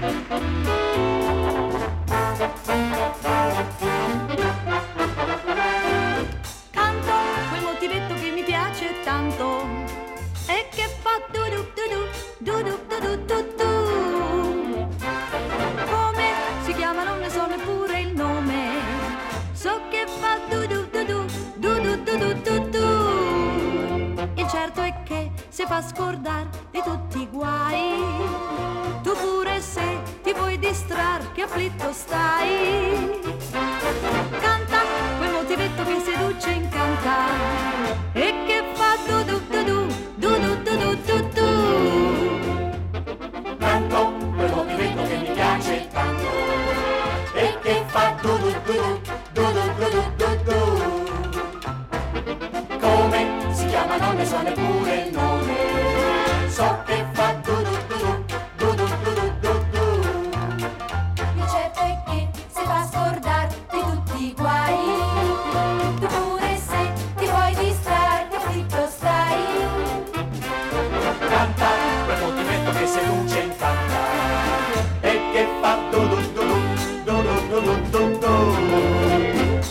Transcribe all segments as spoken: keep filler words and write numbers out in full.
Canto quel motivetto che mi piace tanto e che fa du du du du du du du du. Come si chiama non ne so neppure il nome, so che fa du du du du du du du du du. Il certo è che se fa scordar di tutti i guai, tu pure se ti vuoi distrar che afflitto stai. Canta quel motivetto che seduce e incanta e che fa du du du du du du du du du. Canto quel motivetto che mi piace tanto e che fa du du du du du du du du du. Come si chiama non ne so neppure il nome, so che fa du du du du du du du du du. Il certo è che se fa scordar di tutti i guai, tu pure se ti vuoi distrarre che afflitto stai. Canta quel motivetto che seduce e incanta e che fa du du du du du du du du du.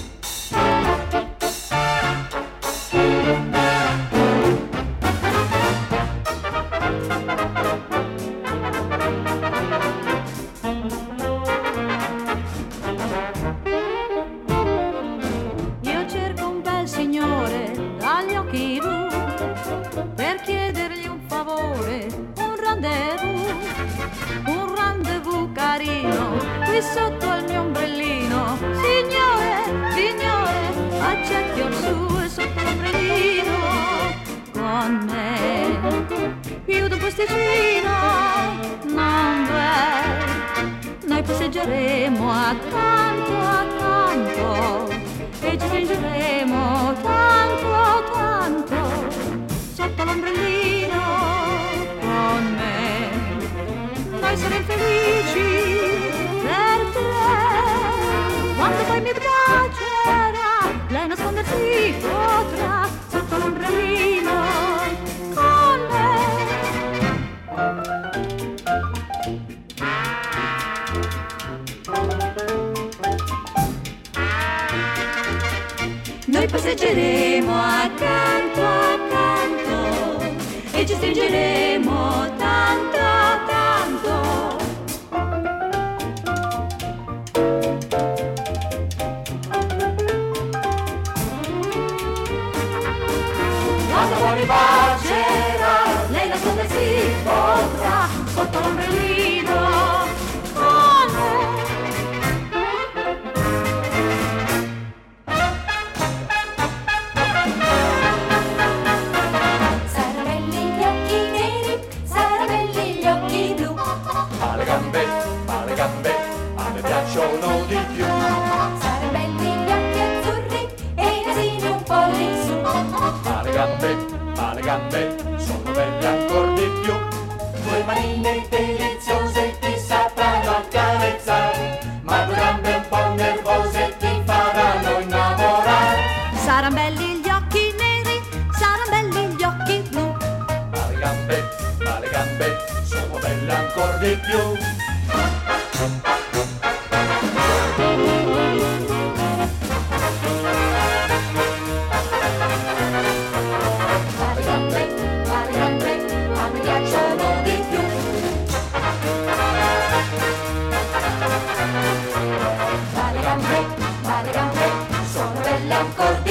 Io cerco un bel signore dagli occhi blu per chiedergli un favore, un rendezvous, un rendezvous carino qui sotto al mio ombrellino. Signore, signore, accetti orsù e sotto l'ombrellino con me. Più d'un posticino non v'è, noi passeggeremo accanto accanto e ci stringeremo tanto tanto sotto l'ombrellino con me. Noi saremo felici per tre, quando poi mi piacerà lei nascondersi potrà sotto l'ombrellino con me. Noi passeggeremo accanto accanto e ci stringeremo tanto tanto. Quando poi mi bacerà Lei nascondersi potrà sotto l'ombrellino con me. Saranno belli gli occhi neri, saranno belli gli occhi blu. ma le gambe, ma le gambe a me piacciono di più. Saranno belli gli occhi azzurri e i nasini un po' in su. Ma le gambe, ma le gambe sono belle ancor di più. Due manine deliziose ti sapranno accarezzare, ma due gambe un po' nervose ti faranno innamorare. Saran belli gli occhi neri, saran belli gli occhi blu. Ma le gambe, ma le gambe sono belle ancor di più. Ma le gambe, ma le gambe a me piacciono di più. Ma le gambe, ma le gambe sono belle ancor